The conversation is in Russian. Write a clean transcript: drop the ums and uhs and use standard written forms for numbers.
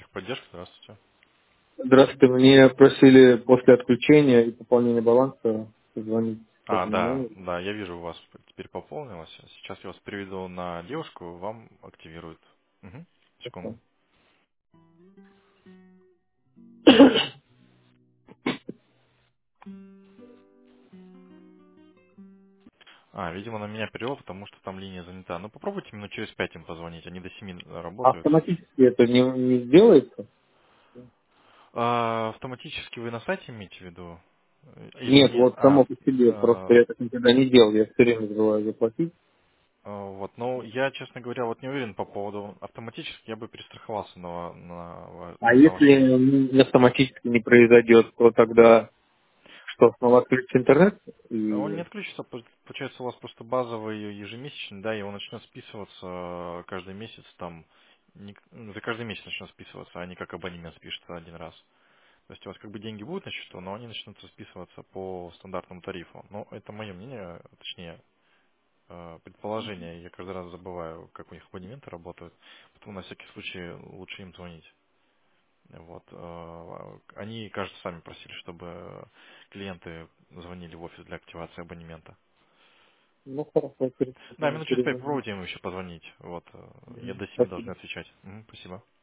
Техподдержка, здравствуйте. Здравствуйте, мне просили после отключения и пополнения баланса позвонить по А, этому да, номеру. да, я вижу, у вас теперь пополнилось. Сейчас я вас переведу на девушку, вам активируют. Угу. Секунду. Хорошо. Видимо, на меня перевел, потому что там линия занята. Ну, попробуйте минут через 5 им позвонить, они до 7 работают. Автоматически это не сделается? Автоматически вы на сайте имеете в виду? Или Нет, не... вот само по себе. Просто я так никогда не делал. Я все время забываю заплатить. Вот, ну, я, честно говоря, вот не уверен по поводу автоматически, я бы перестраховался А на ваш если случай. автоматически не произойдет, то тогда что, снова отключится интернет? Он не И... отключится, получается, у вас просто базовый ежемесячный, да, и он начнет списываться каждый месяц, там, за каждый месяц начнет списываться, а не как абонемент спишется один раз. То есть у вас как бы деньги будут на счету, но они начнутся списываться по стандартному тарифу. Но это мое мнение, точнее, предположение. Я каждый раз забываю, как у них абонементы работают, поэтому на всякий случай лучше им звонить. Вот. Они, кажется, сами просили, чтобы клиенты звонили в офис для активации абонемента. Ну, хорошо, Да, минут через 5 перезвоню. попробуйте им еще позвонить. Вот. Я до 7 должны Спасибо. отвечать. Мгм, спасибо.